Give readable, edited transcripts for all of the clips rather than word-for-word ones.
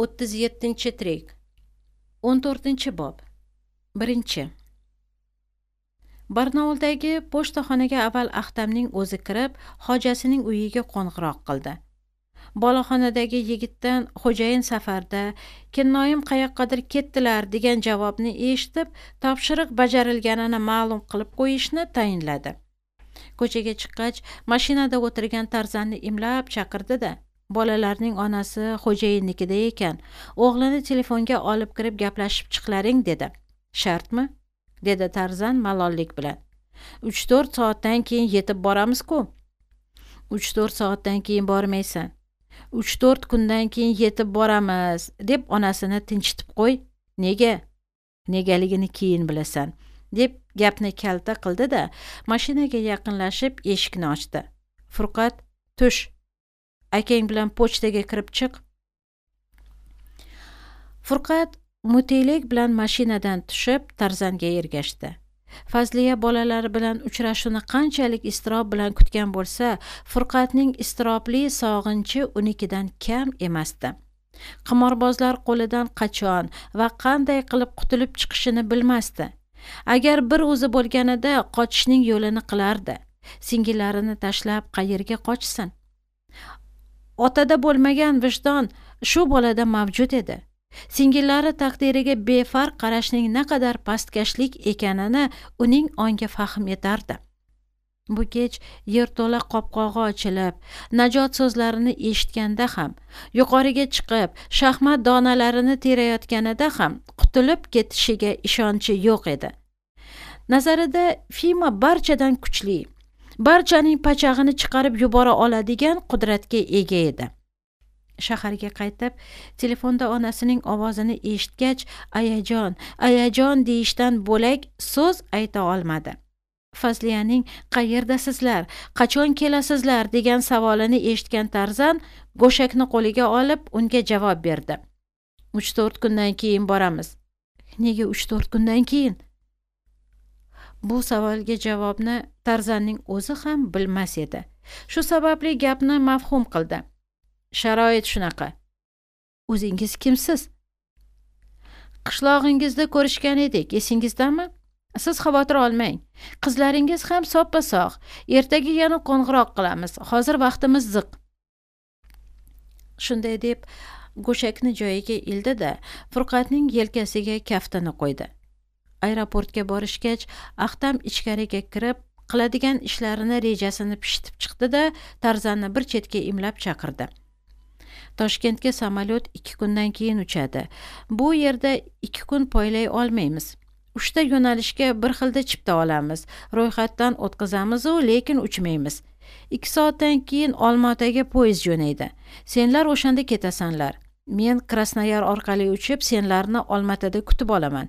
37-trik. 14-bob. 1. Barnauldagi pochtaxonaga avval Ahtamning o'zi kirib, hojasining uyiga qo'ng'iroq qildi. Boloxonadagi yigitdan xo'jayin safarda, kennoyim qayoqqadir ketdilar degan javobni eshitib, topshiriq bajarilganini ma'lum qilib qo'yishni tayinladi. Ko'chaga chiqqach, mashinada o'tirgan Tarzanni imlab chaqirdi-da, bolalarning onasi xo'jayinnikida ekan, o'g'lini telefonga olib kirib gaplashib chiqlaring dedi. Shartmi? Dedi Tarzan malollik bilan. 3-4 soatdan keyin yetib boramiz-ku. 3-4 soatdan keyin bormaysan. 3-4 kundan keyin yetib boramiz, deb onasini tinchitib qo'y. Nega? Negaligini keyin bilasan, deb gapni kalta qildi-da, mashinaga yaqinlashib eshikni ochdi. Furqat, tush. Akang bilan pochtaga kirib chiq. Furqat mutelik bilan mashinadan tushib Tarzanga ergashdi. Fazliya bolalari bilan uchrashuvni qanchalik iztirob bilan kutgan bo'lsa, Furqatning iztirobli sog'inchi unikidan kam emasdi. Qimorbozlar qo'lidan qachon va qanday qilib qutulib chiqishini bilmasdi. Agar bir o'zi bo'lganida qochishning yo'lini qilardi. Singillarini tashlab qayerga qochsin? Otada bo'lmagan vijdon shu bolada mavjud edi. Singillari taqdiriga befarq qarashning naqadar pastkashlik ekanini uning ongi fahm etardi. Bu kech yerto'la qopqog'i ochilib, najot so'zlarini eshitganda ham, yuqoriga chiqib, shaxmat donalarini terayotganida ham qutulib ketishiga ishonchi yo'q edi. Nazarida Fima barchadan kuchli, barchaning pachag'ini chiqarib yubora oladigan qudratga ega edi. Shaharga qaytib, telefonda onasining ovozini eshitgach, ayajon deyishdan bo'lak so'z ayta olmadi. Fazliyaning qayerdasizlar, qachon kelasizlar degan savolini eshitgan Tarzan go'shakni qo'liga olib unga javob berdi. 3-4 kundan keyin boramiz. Nega 3-4 kundan keyin? Bu savolga javobni Tarzanning o'zi ham bilmas edi. Shu sababli gapni mafhum qildi. Sharoit shunaqa. O'zingiz kimsiz? Qishlog'ingizda ko'rishgan edik, esingizdami? Siz xavotir olmang. Qizlaringiz ham soppa-sog'. Ertaga yana qo'ng'iroq qilamiz. Hozir vaqtimiz ziq. Shunday deb go'shakni joyiga ildi-da, Furqatning yelkasiga kaftini qo'ydi. Aeroportga borishgach, Ahtam ichkariga kirib, qiladigan ishlarini rejasini pishitib chiqdi-da, Tarzanni bir chetga imlab chaqirdi. Toshkentga samolyot 2 kundan keyin uchadi. Bu yerda 2 kun poylay olmaymiz. 3 ta yo'nalishga bir xilda chipta olamiz. Ro'yxatdan o'tkazamiz-u, lekin uchmaymiz. 2 soatdan keyin Olmaotaga poyezd jo'naydi. Senlar o'shanda ketasanlar. Men Krasnoyar orqali uchib, senlarni Olmaotada kutib olaman.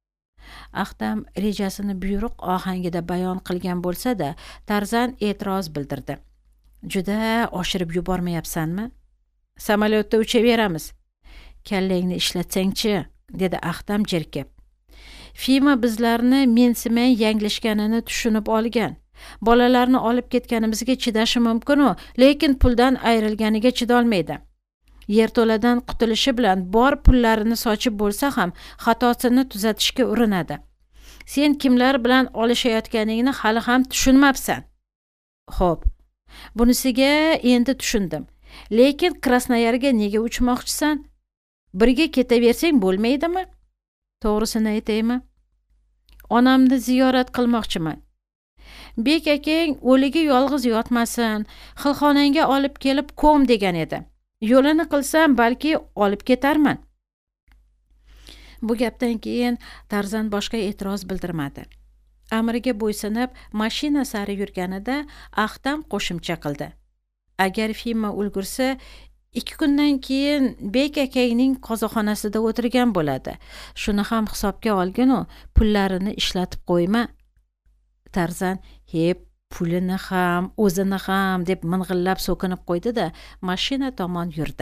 Ahtam rejasini buyruq ohangida bayon qilgan bo'lsa-da, Tarzan e'tiroz bildirdi. Juda oshirib yubormayapsanmi? Samolyotda uchaveramiz. Kallangni ishlatsang-chi, dedi Ahtam jerkib. Fima bizlarni mensimay yanglishganini tushunib olgan. Bolalarni olib ketganimizga chidashi mumkin-u, lekin puldan ayrilganiga chidolmaydi. Yerto'ladan qutulishi bilan bor pullarini sochib bo'lsa ham xatosini tuzatishga urinadi. Sen kimlar bilan olishayotganingni hali ham tushunmabsan. Xo'p, bunisiga endi tushundim. Lekin Krasnoyarga nega uchmoqchisan? Birga ketaversang bo'lmaydimi? To'g'risini aytaymi? Onamni ziyorat qilmoqchiman. Bek akang o'ligi yolg'iz yotmasin, xilxonangga olib kelib ko'm degan edi. Yo'lini qilsam balki olib ketarman. Bu gapdan keyin Tarzan boshqa e'tiroz bildirmadi. Amriga bo'ysunib mashina sari yurganida Ahtam qo'shimcha qildi. Agar Fima ulgursa, 2 kundan keyin Bek akangning qozoxonasida o'tirgan bo'ladi. Shuni ham hisobga olgin-u, pullarini ishlatib qo'yma. Tarzan pulini ham, o'zini ham deb ming'illab so'kinib qo'ydi-da, mashina tomon yurdi.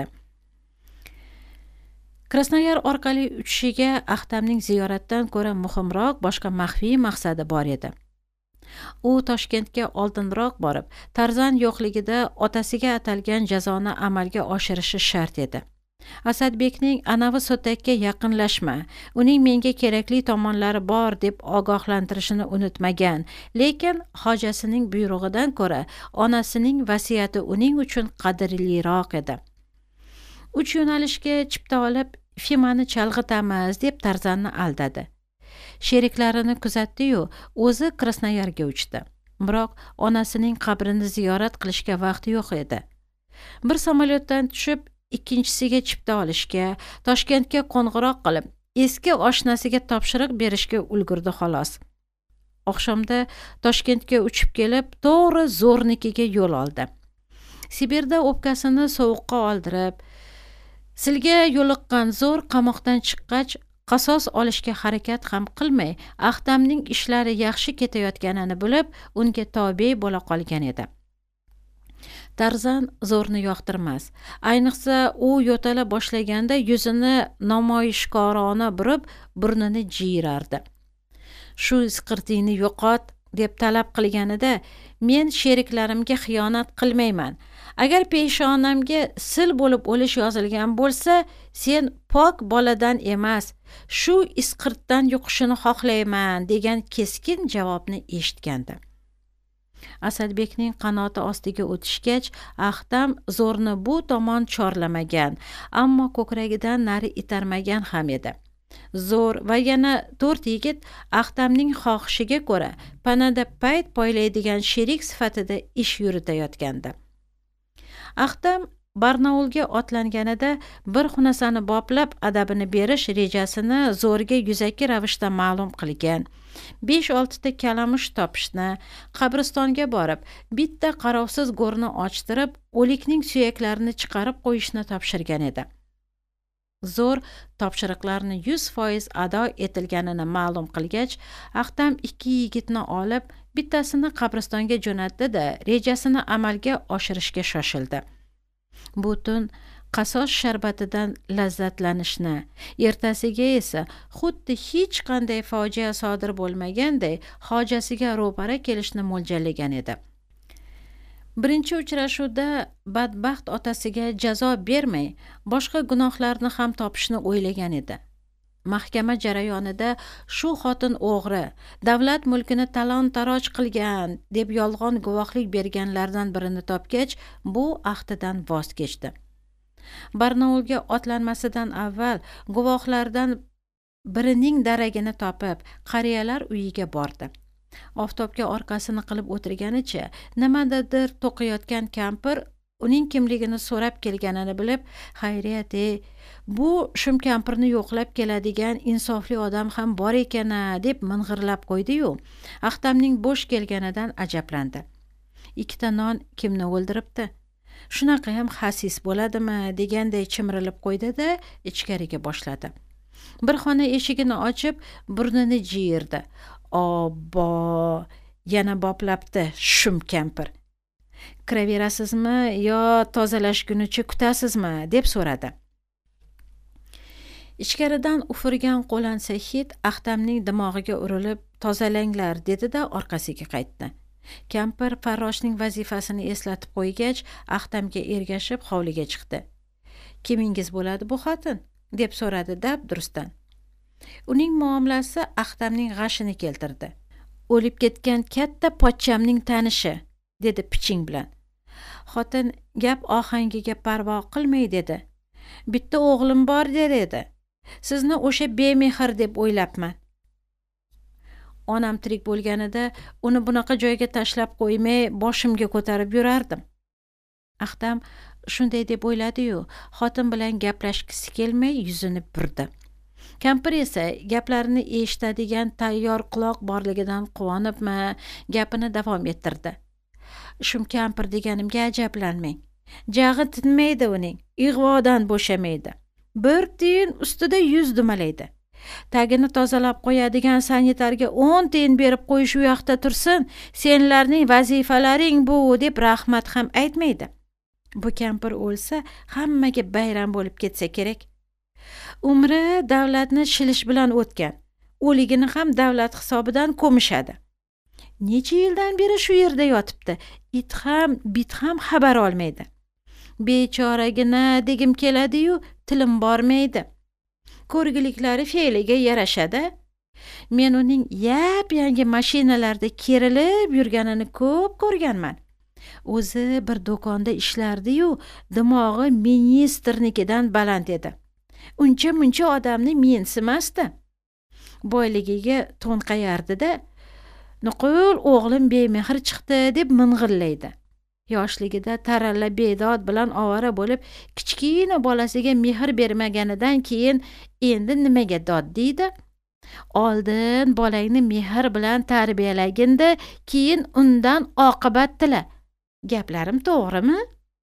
Krasnoyar orqali uchishiga Ahtamning ziyoratdan ko'ra muhimroq boshqa maxfiy maqsadi bor edi. U Toshkentga oldinroq borib, Tarzan yo'qligida otasiga atalgan jazoni amalga oshirishi shart edi. Asadbekning anavi so'takka yaqinlashma, uning menga kerakli tomonlari bor deb ogohlantirishini unutmagan, lekin hojasining buyrug'idan ko'ra onasining vasiyati uning uchun qadrliroq edi. 3 yo'nalishga chipta olib Fimani chalg'itamiz deb Tarzanni aldadi. Sheriklarini kuzatdi-yu, o'zi Krasnoyarga uchdi. Biroq onasining qabrini ziyorat qilishga vaqti yo'q edi. Bir samolyotdan tushib, ikkinchisiga chipta olishga, Toshkentga qo'ng'iroq qilib, eski oshnasiga topshiriq berishga ulgurdi xolos. Oqshomda Toshkentga uchib kelib, to'g'ri Zo'rnikiga yo'l oldi. Sibirda o'pkasini sovuqqa oldirib, silga yo'liqqan Zo'r qamoqdan chiqqach, qasos olishga harakat ham qilmay, Axtamning ishlari yaxshi ketayotganini bilib, unga tobe bo'la qolgan edi. Tarzan Zo'rni yoqtirmas. Ayniqsa u yo'tala boshlaganda yuzini namoyishkorona burib, burnini jiyirardi. Shu isqirtingni yo'qot deb talab qilganida, men sheriklarimga xiyonat qilmayman. Agar peshonamga sil bo'lib o'lish yozilgan bo'lsa, sen pok boladan emas, shu isqirtdan yuqishini xohlayman degan keskin javobni eshitgandi. Asadbekning qanoti ostiga o'tishgach, Axtam Zo'rni bu tomon chorlamagan, ammo ko'kragidan nari itarmagan ham edi. Zo'r va yana 4 yigit Axtamning xohishiga ko'ra panada payt poylaydigan sherik sifatida ish yuritayotgandi. Axtam Barnaulga otlanganida bir xunasani boplab adabini berish rejasini Zo'rga yuzaki ravishda ma'lum qilgan. 5-6 ta kalamush topishni, qabristonga borib, bitta qarovsiz go'rni ochtirib, o'likning suyaklarini chiqarib qo'yishni topshirgan edi. Zo'r topshiriqlarni 100% ado etilganini ma'lum qilgach, Axtam 2 yigitni olib, bittasini qabristonga jo'natdi-da, rejasini amalga oshirishga shoshildi. Bu tun qasos sharbatidan lazzatlanishni, ertasiga esa xuddi hech qanday fojia sodir bo'lmaganday hojasiga ro'para kelishni mo'ljallagan edi. Birinchi uchrashuvda badbaxt otasiga jazo bermay, boshqa gunohlarni ham topishni o'ylagan edi. Mahkama jarayonida shu xotin o'g'ri, davlat mulkini talon-taroj qilgan deb yolg'on guvohlik berganlardan birini topgach, bu ahdidan voz kechdi. Barnaulga otlanmasidan avval guvohlardan birining daragini topib, qariyalar uyiga bordi. Oftobga orqasini qilib o'tirganicha, nimadadir to'qiyotgan kampir uning kimligini so'rab kelganini bilib, "Xayriyat, bu shum kampirni yo'qlab keladigan insofli odam ham bor ekan-a" deb ming'irlab qo'ydi-yu, Axtamning bo'sh kelganidan ajablandi. 2 ta non kimni o'ldiribdi? Shunaqa ham xasis bo'ladimi deganday chimrilib qo'ydi-da, ichkariga boshladi. Bir xona eshigini ochib, burnini jiyirdi. Obbo, yana boplabdi shum kampir. Kiraverasizmi yo tozalashgunicha kutasizmi deb so'radi. Ichkaridan ufurgan qo'lansa hid Axtamning dimog'iga urilib, "Tozalanglar" dedi-da orqasiga qaytdi. Kampir farroshning vazifasini eslatib qo'ygach, Axtamga ergashib hovliga chiqdi. "Kimingiz bo'ladi bu xotin?" deb so'radi dabdurustdan. Uning muomalasi Axtamning g'ashini keltirdi. "O'lib ketgan katta pochchamning tanishi", dedi piching bilan. Xotin gap ohangiga parvo qilmay dedi. "Bitta o'g'lim bor der edi. Sizni o'sha bemehr deb o'ylabman. Onam tirik bo'lganida uni bunaqa joyga tashlab qo'ymay boshimga ko'tarib yurardim." Axtam shunday deb o'yladi-yu, xotin bilan gaplashgisi kelmay yuzini burdi. Kampir esa gaplarini eshitadigan tayyor quloq borligidan quvonibmi, gapini davom ettirdi. "Shum kampir deganimga ajablanmang. Jag'i tinmaydi uning, ig'vodan bo'shamaydi. Bir tiyin ustida 100 dumalaydi. Tagini tozalab qo'yadigan sanitarga 10 tiyin berib qo'yish u yoqda tursin, senlarning vazifalaring bu deb rahmat ham aytmaydi. Bu kampir o'lsa, hammaga bayram bo'lib ketsa kerak. Umri davlatni shilish bilan o'tgan. O'ligini ham davlat hisobidan ko'mishadi. Necha yildan beri shu yerda yotibdi. It ham, bit ham xabar olmaydi. Bechoragina degim keladi-yu, tilim bormaydi. Ko'rgiliklari fe'liga yarashadi. Men uning yap-yangi mashinalarda kerilib yurganini ko'p ko'rganman. O'zi bir do'konda ishlardi-yu, dimog'i ministrnikidan baland edi. Uncha-muncha odamni mensimasdi. Boyligiga to'nqayardi-da, "Nuqul o'g'lim bemehr chiqdi" deb ming'illaydi. Yoshligida taralla bedod bilan ovora bo'lib, kichkina bolasiga mehr bermaganidan keyin endi nimaga dod deydi? Oldin bolangni mehr bilan tarbiyalagin-da, keyin undan oqibat tila. Gaplarim to'g'rimi?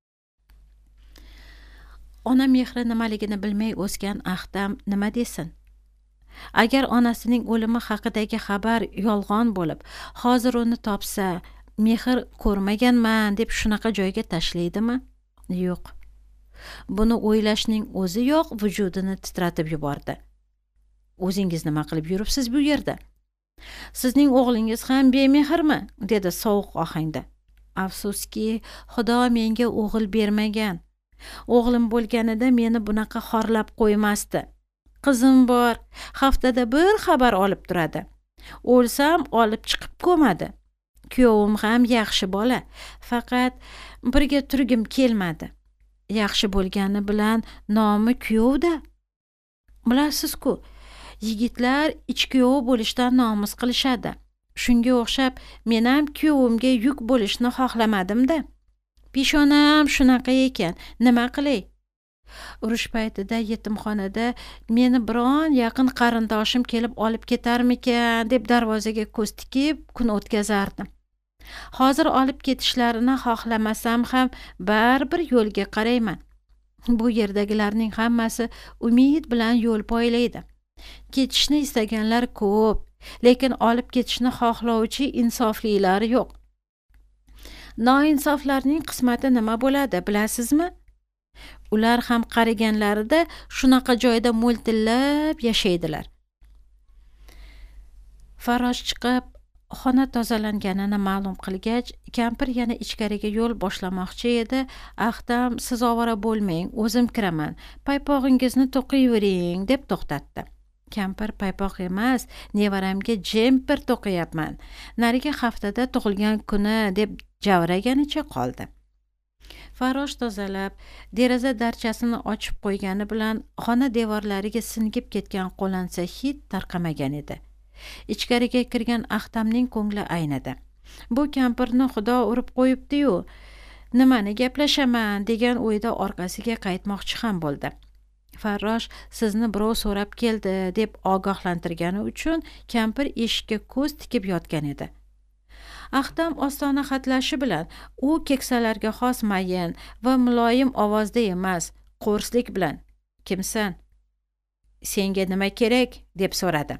Ona mehri nimaligini bilmay o'sgan Ahtam nima desin? Agar onasining o'limi haqidagi xabar yolg'on bo'lib, hozir uni topsa, mehr ko'rmaganman deb shunaqa joyga tashlaydimi? Yo'q. Buni o'ylashning o'ziyoq vujudini titratib yubordi. O'zingiz nima qilib yuribsiz bu yerda? Sizning o'g'lingiz ham bemehrmi? Dedi sovuq ohangda. Afsuski, Xudo menga o'g'il bermagan. O'g'lim bo'lganida meni bunaqa xorlab qo'ymasdi. Qizim bor, haftada bir xabar olib turadi. O'lsam olib chiqib ko'madi. Kuyovim ham yaxshi bola, faqat birga turgim kelmadi. Yaxshi bo'lgani bilan nomi kuyovda. Bilasiz-ku, yigitlar ichkuyov bo'lishdan nomus qilishadi. Shunga o'xshab men ham kuyovimga yuk bo'lishni xohlamadim-da. Peshonam shunaqa ekan, nima qilay? Urush paytida yetimxonada meni biron yaqin qarindoshim kelib olib ketarmikan deb darvozaga ko'z tikib kun o'tkazardim. Hozir olib ketishlarini xohlamasam ham baribir yo'lga qarayman. Bu yerdagilarning hammasi umid bilan yo'l poylaydi. Ketishni istaganlar ko'p, lekin olib ketishni xohlovchi insoflilar yo'q. Noinsoflarning qismati nima bo'ladi, bilasizmi? Ular ham qariganlarida shunaqa joyda mo'ltillab yashaydilar. Farosh chiqib, xona tozalanganini ma'lum qilgach, kampir yana ichkariga yo'l boshlamoqchi edi. Ahtam, siz ovora bo'lmang, o'zim kiraman. Paypog'ingizni to'qiyvering deb to'xtatdi. Kampir paypoq emas, nevaramga jemper to'qiyapman. Narigi haftada tug'ilgan kuni deb javraganicha qoldi. Farosh tozalab, deraza darchasini ochib qo'ygani bilan xona devorlariga singib ketgan qo'lansa hid tarqamagan edi. Ichkariga kirgan Ahtamning ko'ngli aynidi. Bu kampirni Xudo urib qo'yibdi-yu, nimani gaplashaman degan o'yda orqasiga qaytmoqchi ham bo'ldi. Farosh sizni birov so'rab keldi deb ogohlantirgani uchun kampir eshikka ko'z tikib yotgan edi. Ahtam ostona xatlashi bilan u keksalarga xos mayin va muloyim ovozda emas, qo'rslik bilan "Kimsan? Senga nima kerak?" deb so'radi.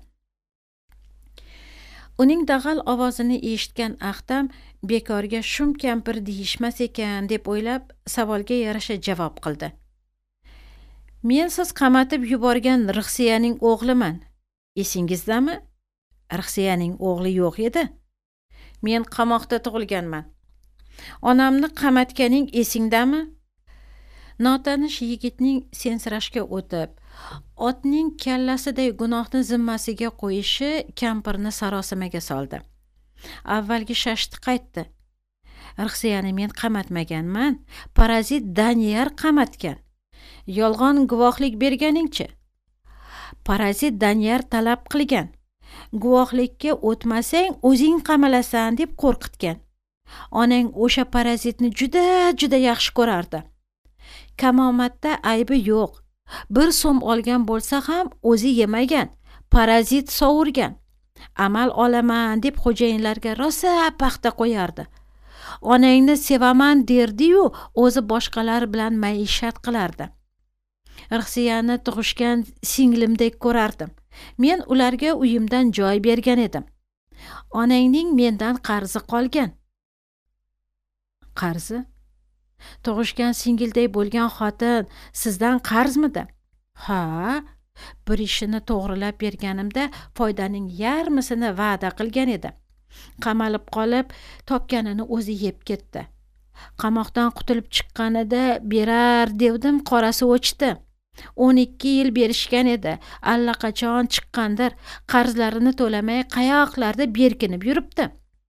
Uning dag'al ovozini eshitgan Ahtam bekorga shum kampir deyishmas ekan deb o'ylab savolga yarasha javob qildi. "Men siz qamatib yuborgan Rixsiyaning o'g'liman. Esingizdami? Rixsiyaning o'g'li yo'q edi. Men qamoqda tug'ilganman. Onamni qamatganing esingdami?" Notanish yigitning sensirashga o'tib, otning kallasiday gunohni zimmasiga qo'yishi kampirni sarosimaga soldi. Avvalgi shashti qaytdi. "Rixsiyani men qamatmaganman, parazit Daniyar qamatgan. Yolg'on guvohlik berganingchi?" "Parazit Daniyar talab qilgan. Guvohlikka o'tmasang o'zing qamalasan deb qo'rqitgan. Onang o'sha parazitni juda yaxshi ko'rardi. Kamomatda aybi yo'q. 1 so'm olgan bo'lsa ham o'zi yemagan, parazit sovurgan. Amal olaman deb xo'jayinlarga rosa paxta qo'yardi. Onangni sevaman derdi-yu, o'zi boshqalar bilan maishat qilardi. Rixsiyani tug'ishgan singlimdek ko'rardim. Men ularga uyimdan joy bergan edim. Onangning mendan qarzi qolgan." "Qarzi? Tug'ishgan singilday bo'lgan xotin sizdan qarzmidi?" "Ha, bir ishini to'g'rilab berganimda foydaning yarmisini va'da qilgan edi. Qamalib qolib, topganini o'zi yeb ketdi. Qamoqdan qutulib chiqqanida berar devdim, qorasi o'chdi. 12 yil berishgan edi. Allaqachon chiqqandir. Qarzlarini to'lamay qayoqlarda berkinib yuribdi.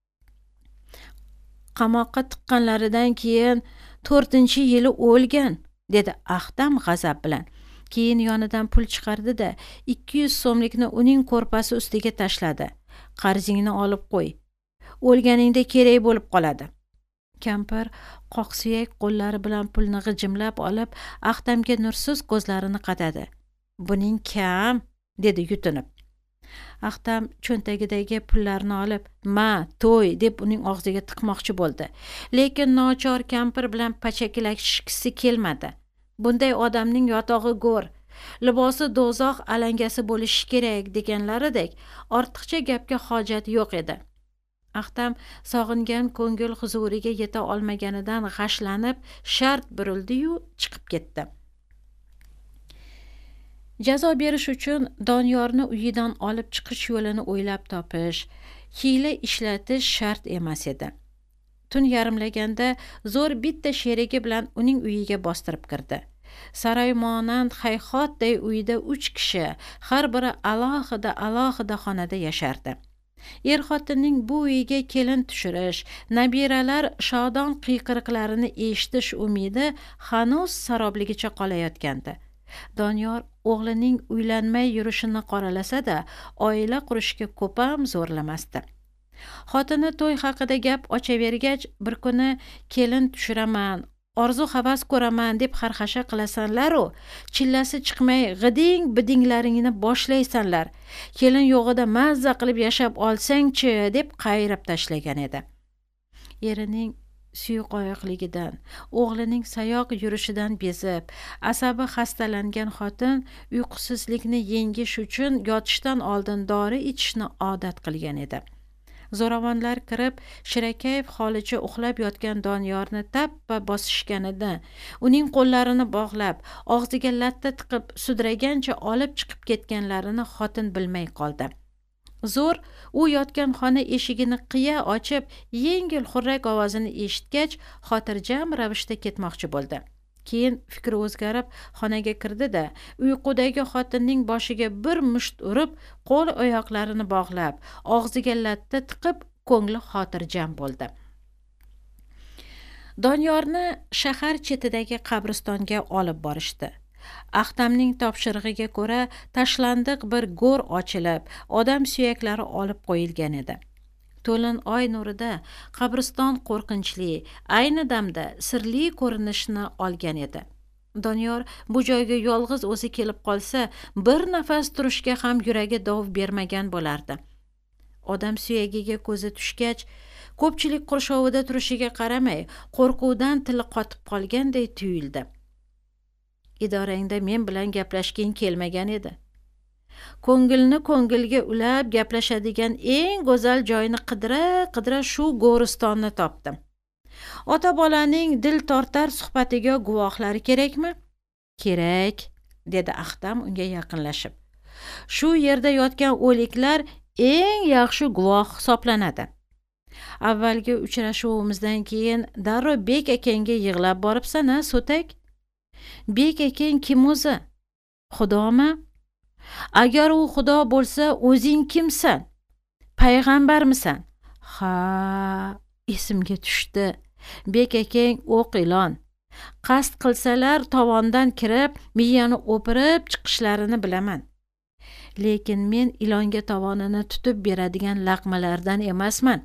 Qamoqqa tiqqanlaridan keyin 4-yili o'lgan, dedi Ahtam g'azab bilan. Keyin yonidan pul chiqardi-da, 200 so'mlikni uning ko'rpasi ustiga tashladi. Qarzingni olib qo'y. O'lganingda kerak bo'lib qoladi. Kampir qoqsuyak qo'llari bilan pulni g'ijimlab olib, Ahtamga nursiz ko'zlarini qadadi. Buning kam, dedi yutinib. Ahtam cho'ntagidagi pullarni olib, "Ma, to'y", deb uning og'ziga tiqmoqchi bo'ldi. Lekin nochor kampir bilan pachakilashgisi kelmadi. Bunday odamning yotog'i go'r, libosi do'zax alangasi bo'lishi kerak deganlaridek, ortiqcha gapga hojat yo'q edi. Ahtam sog'ingan ko'ngil huzuriga yeta olmaganidan g'ashlanib, shart burildi-yu chiqib ketdi. Jazo berish uchun Doniyorni uyidan olib chiqish yo'lini o'ylab topish, hiyla ishlatish shart emas edi. Tun yarimlaganda zo'r bitta sherigi bilan uning uyiga bostirib kirdi. Saroymonand hayhotday uyda 3 kishi, har biri alohida xonada yashardi. Er-xotinning bu uyiga kelin tushirish, nabiralar shodon qiyqiriqlarini eshitish umidi hanuz sarobligicha qolayotgandi. Doniyor o'g'lining uylanmay yurishini qoralasa-da, oila qurishga ko'pam zo'rlamasdi. Xotini to'y haqida gap ochavergach, bir kuni kelin tushiraman, orzu havas ko'raman deb xarxasha qilasanlar-u, chillasi chiqmay g'iding-bidinglaringni boshlaysanlar. Kelin yo'g'ida mazza qilib yashab olsang-chi, deb qayrab tashlagan edi. Erining suyuqoyoqligidan, o'g'lining sayoq yurishidan bezib, asabi xastalangan xotin uyqusizlikni yengish uchun yotishdan oldin dori ichishni odat qilgan edi. Zo'ravonlar kirib, shirakayf holicha uxlab yotgan Doniyorni tappa bosishganida, uning qo'llarini bog'lab, og'ziga latta tiqib, sudragancha olib chiqib ketganlarini xotin bilmay qoldi. Zo'r u yotgan xona eshigini qiya ochib, yengil xurrak ovozini eshitgach, xotirjam ravishda ketmoqchi bo'ldi. Keyin fikri o'zgarib, xonaga kirdi-da, uyqudagi xotinning boshiga bir musht urib, qo'l oyoqlarini bog'lab, og'ziga latta tiqib, ko'ngli xotirjam bo'ldi. Doniyorni shahar chetidagi qabristonga olib borishdi. Ahtamning topshirig'iga ko'ra, tashlandiq bir go'r ochilib, odam suyaklari olib qo'yilgan edi. To'lin oy nurida qabriston qo'rqinchli, ayni damda sirli ko'rinishni olgan edi. Doniyor bu joyga yolg'iz o'zi kelib qolsa, bir nafas turishga ham yuragi dov bermagan bo'lardi. Odam suyagiga ko'zi tushgach, ko'pchilik qurshovida turishiga qaramay, qo'rquvdan tili qotib qolganday tuyuldi. Idorangda men bilan gaplashging kelmagan edi. Ko'ngilni ko'ngilga ulab gaplashadigan eng go'zal joyni qidira shu go'ristonni topdim. Ota-bolaning dil tortar suhbatiga guvohlar kerakmi? Kerak, dedi Ahtam unga yaqinlashib. Shu yerda yotgan o'liklar eng yaxshi guvoh hisoblanadi. Avvalgi uchrashuvimizdan keyin darrov Bek akangga yig'lab boribsan-a, So'tak? Bek akang kim o'zi? Xudomi? Agar u xudo bo'lsa, o'zing kimsan? Payg'ambarmisan? Ha, esimga tushdi. Bek akang o'q ilon. Qasd qilsalar tovondan kirib, miyani o'pirib chiqishlarini bilaman. Lekin men ilonga tovonini tutib beradigan laqmalardan emasman.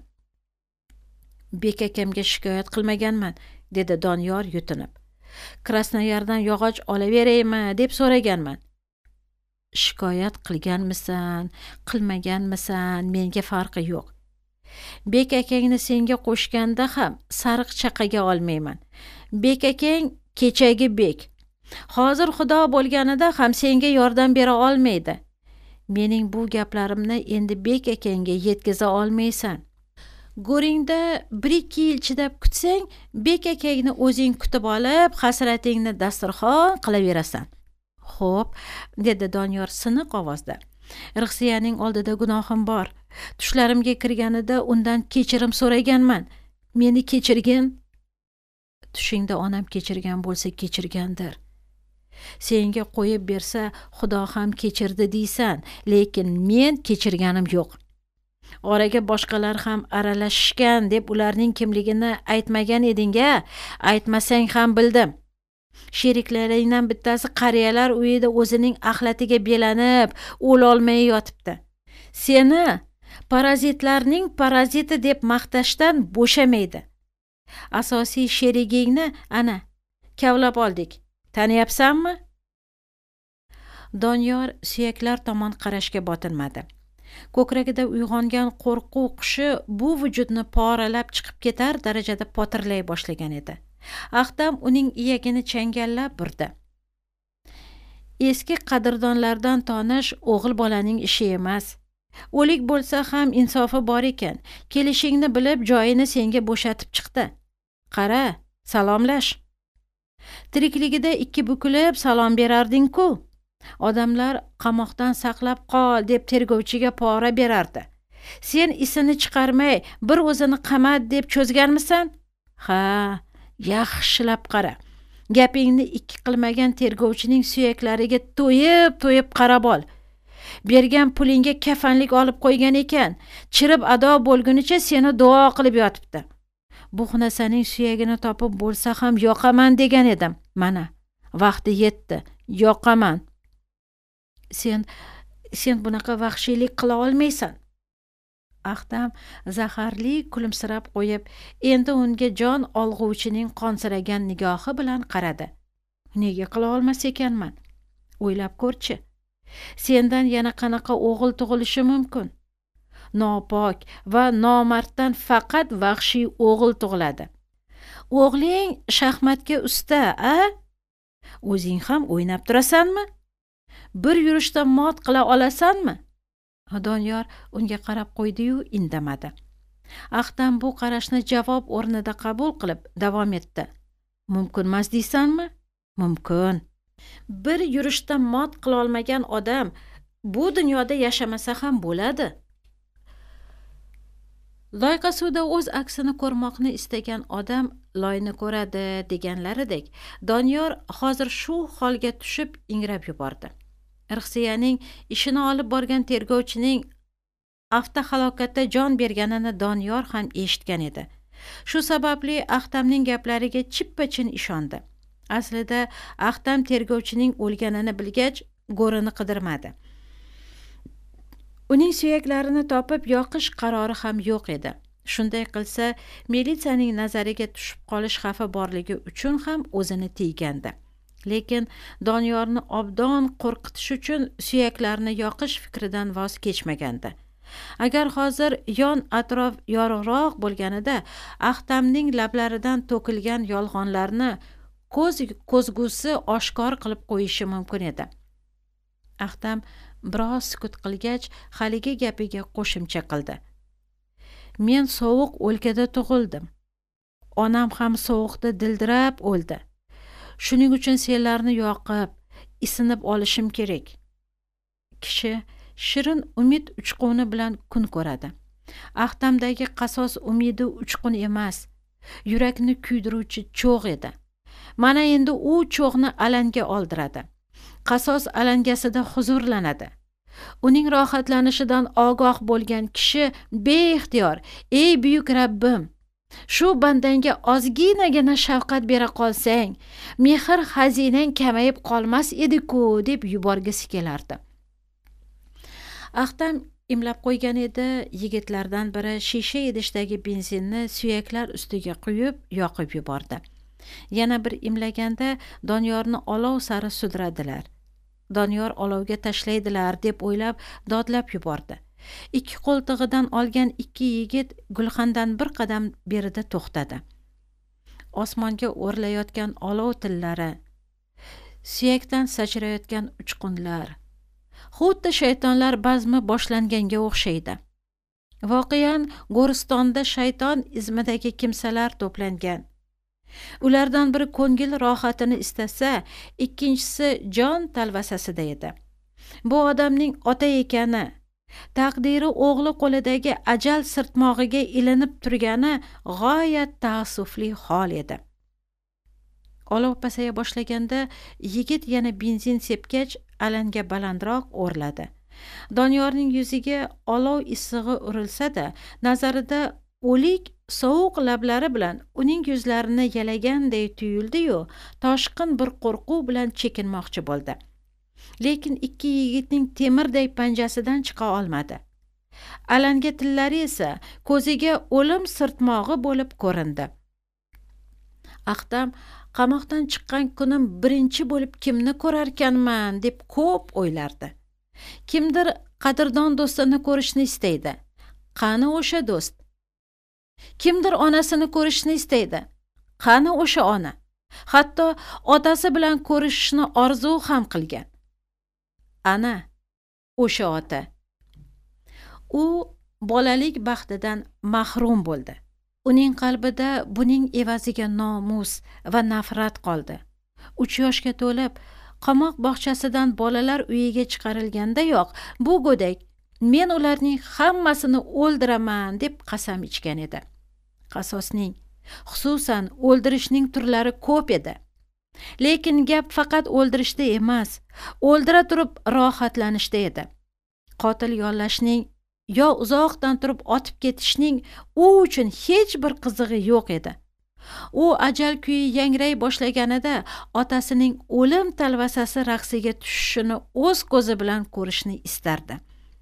Bek akamga shikoyat qilmaganman, dedi Doniyor yutinib. Krasnoyardan yog'och olaveraymi deb so'raganman. Shikoyat qilganmisan, qilmaganmisan, menga farqi yo'q. Bek akangni senga qo'shganda ham sariq chaqaga olmayman. Bek akang kechagi bek. Hozir xudo bo'lganida ham senga yordam bera olmaydi. Mening bu gaplarimni endi Bek akangga yetkiza olmaysan. Go'ringda 1-2 yil chidab kutsang, Bek akangni o'zing kutib olib, hasratingni dasturxon qilaverasan. Xo'p, dedi Doniyor siniq ovozda. Rixsiyaning oldida gunohim bor. Tushlarimga kirganida undan kechirim so'raganman. Meni kechirgin. tushingda onam kechirgan bo'lsa kechirgandir. Senga qo'yib bersa Xudo ham kechirdi deysan, lekin men kechirganim yo'q. Oraga boshqalar ham aralashishgan deb ularning kimligini aytmagan eding-a? Aytmasang ham bildim. Sheriklaringdan bittasi qariyalar uyida o'zining axlatiga belanib, o'lolmay yotibdi. Seni parazitlarning paraziti deb maqtashdan bo'shamaydi. Asosiy sherigingni ana kavlab oldik. Taniyapsanmi? Doniyor suyaklar tomon qarashga botinmadi. Ko'kragida uyg'ongan qo'rquv qushi bu vujudni poralab chiqib ketar darajada potirlay boshlagan edi. Axtam uning iyagini changallab burdi. Eski qadrdonlardan tonish o'g'il bolaning ishi emas. O'lik bo'lsa ham insofi bor ekan. Kelishingni bilib joyini senga bo'shatib chiqdi. Qara, salomlash. Tirikligida ikki bukilib salom berarding-ku. Odamlar qamoqdan saqlab qol deb tergovchiga pora berardi. Sen isini chiqarmay bir o'zini qamat deb cho'zganmisan? Ha, yaxshilab qara. Gapingni ikki qilmagan tergovchining suyaklariga to'yib qarab ol. Bergan pulingga kafanlik olib qo'ygan ekan. Chirib ado bo'lgunicha seni duo qilib yotibdi. Bu xunasaning suyagini topib bo'lsa ham yoqaman degan edim. Mana, vaqti yetdi. Yoqaman. Sen bunaqa vahshiylik qila olmaysan. Axtam zaharli kulimsirab qo'yib, endi unga jon olg'uvchining qonsiragan nigohi bilan qaradi. Nega qila olmas ekanman? O'ylab ko'rchi. Sendan yana qanaqa o'g'il tug'ilishi mumkin? Nopok va nomarddan faqat vahshiy o'g'il tug'iladi. O'g'ling shaxmatga usta, a? O'zing ham o'ynab turasanmi? Bir yurishda mot qila olasanmi? Doniyor unga qarab qo'ydi-yu indamadi. Axtam bu qarashni javob o'rnida qabul qilib davom etdi. Mumkinmas deysanmi? Mumkin. Bir yurishda mot qila olmagan odam bu dunyoda yashamasa ham bo'ladi. Loyqa suvda o'z aksini ko'rmoqni istagan odam loyni ko'radi deganlaridek, Doniyor hozir shu holga tushib ingrab yubordi. Irqsiyaning ishini olib borgan tergovchining avtohalokatda jon berganini Doniyor ham eshitgan edi. Shu sababli Axtamning gaplariga chippa-chin ishondi. Aslida Axtam tergovchining o'lganini bilgach, go'rini qidirmadi. Uning suyaklarini topib yoqish qarori ham yo'q edi. Shunday qilsa, militsiyaning nazariga tushib qolish xavfi borligi uchun ham o'zini tiygandi. Lekin Doniyorni obdon qo'rqitish uchun suyaklarni yoqish fikridan voz kechmagandi. Agar hozir yon atrof yorug'roq bo'lganida Axtamning lablaridan to'kilgan yolg'onlarni ko'zgusi oshkor qilib qo'yishi mumkin edi. Axtam biroz sukut qilgach, haligi gapiga qo'shimcha qildi. Men sovuq o'lkada tug'ildim. Onam ham sovuqda dildirab o'ldi. Shuning uchun senlarni yoqib, isinib olishim kerak. Kishi shirin umid uchquni bilan kun ko'radi. Axtamdagi qasos umidi uchqun emas, yurakni kuydiruvchi cho'g' edi. Mana endi u cho'g'ni alanga oldiradi. Qasos alangasida huzurlanadi. Uning rohatlanishidan ogoh bo'lgan kishi beixtiyor, ey buyuk Rabbim, shu bandangga ozginagina shafqat bera qolsang, mehr xazinang kamayib qolmas edi-ku deb yuborgisi kelardi. Axtam imlab qo'ygan edi, yigitlardan biri shisha idishdagi benzinni suyaklar ustiga quyib, yoqib yubordi. Yana bir imlaganda Doniyorni olov sari sudradilar. Doniyor olovga tashlaydilar deb o'ylab dodlab yubordi. Ikki qo'ltig'idan olgan ikki yigit gulxandan bir qadam berida to'xtadi. Osmonga o'rlayotgan olov tillari, suyakdan sachrayotgan uchqunlar, xuddi shaytonlar bazmi boshlanganga o'xshaydi. Voqean Go'ristonda shayton izmidagi kimsalar to'plangan. Ulardan biri ko'ngil rohatini istasa, ikkinchisi jon talvasasida edi. Bu odamning ota ekani, taqdiri o'g'li qo'lidagi ajal sirtmog'iga ilinib turgani g'oyat ta'assufli hol edi. Olov pasaya boshlaganda yigit yana benzin sepgach alanga balandroq o'rladi. Doniyorning yuziga olov issig'i urilsa-da, nazarida o'lik sovuq lablari bilan uning yuzlarini yalaganday tuyuldi-yu, toshqin bir qo'rquv bilan chekinmoqchi bo'ldi. Lekin ikki yigitning temirday panjasidan chiqa olmadi. Alanga tillari esa ko'ziga o'lim sirtmog'i bo'lib ko'rindi. Ahtam qamoqdan chiqqan kunim birinchi bo'lib kimni ko'rarkanman deb ko'p o'ylardi. Kimdir qadrdon do'stini ko'rishni istaydi. Qani o'sha do'st? Kimdir onasini ko'rishni istaydi. Qani o'sha ona? Hatto otasi bilan ko'rishishni orzu ham qilgan. Ana, o'sha ota. U bolalik baxtidan mahrum bo'ldi. Uning qalbida buning evaziga nomus va nafrat qoldi. 3 yoshga to'lib, qamoq bog'chasidan bolalar uyiga chiqarilgandayoq bu go'dak men ularning hammasini o'ldiraman deb qasam ichgan edi. Qasosning, xususan o'ldirishning turlari ko'p edi. Lekin gap faqat o'ldirishda emas, o'ldira turib rohatlanishda edi. Qotil yollashning yo uzoqdan turib otib ketishning u uchun hech bir qizig'i yo'q edi. U ajal kuyi yangray boshlaganida otasining o'lim talvasasi raqsiga tushishini o'z ko'zi bilan ko'rishni istardi.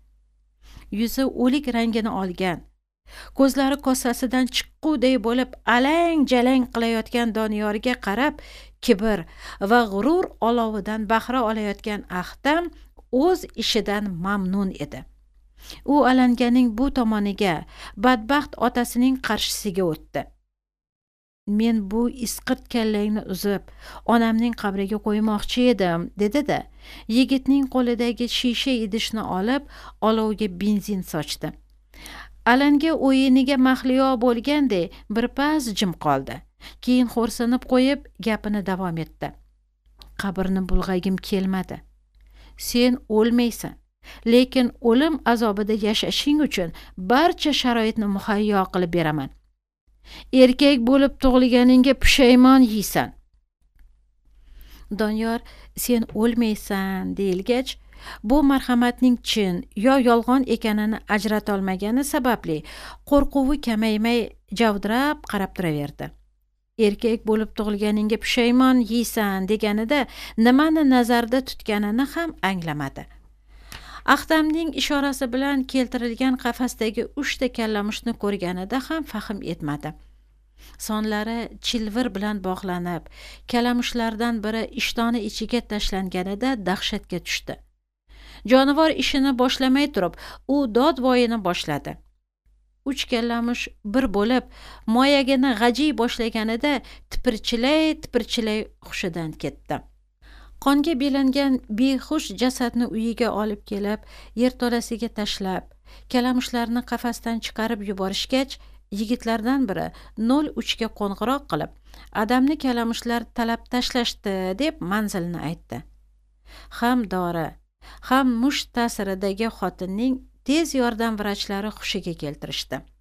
Yuzi o'lik rangini olgan, ko'zlari kosasidan chiqquvday bo'lib alang-jalang qilayotgan Doniyorga qarab, kibr va g'urur olovidan bahra olayotgan Ahtam o'z ishidan mamnun edi. U alanganing bu tomoniga, badbaxt otasining qarshisiga o'tdi. Men bu isqirt kallangni uzib, onamning qabriga qo'ymoqchi edim, dedi-da, yigitning qo'lidagi shisha idishni olib, olovga benzin sochdi. Alanga o'yiniga mahliyo bo'lgandek birpas jim qoldi. Keyin xo'rsinib qo'yib, gapini davom etdi. Qabrni bulg'agim kelmadi. Sen o'lmaysan. Lekin o'lim azobida yashashing uchun barcha sharoitni muhayyo qilib beraman. Erkak bo'lib tug'ilganingga pushaymon yeysan. Doniyor sen o'lmaysan deyilgach, bu marhamatning chin yo yolg'on ekanini ajrata olmagani sababli qo'rquvi kamaymay javdirab qarab turaverdi. Erkak bo'lib tug'ilganingga pushaymon yeysan deganida nimani nazarda tutganini ham anglamadi. Ahtamning ishorasi bilan keltirilgan qafasdagi 3 ta kallamushni ko'rganida ham fahm etmadi. Sonlari chilvir bilan bog'lanib, kalamushlardan biri ishtoni ichiga tashlanganida dahshatga tushdi. Jonivor ishini boshlamay turib, u dod-voyini boshladi. 3 kallamush bir bo'lib, moyagini g'ajiy boshlaganida tipirchilay hushidan ketdi. Qonga belangan behush jasadni uyiga olib kelib, yerto'lasiga tashlab, kalamushlarni qafasdan chiqarib yuborishgach, yigitlardan biri 03 ga qo'ng'iroq qilib, adamni kalamushlar talab tashlashdi deb manzilni aytdi. Ham dori, ham musht ta'siridagi xotinning tez yordam vrachlari hushiga keltirishdi.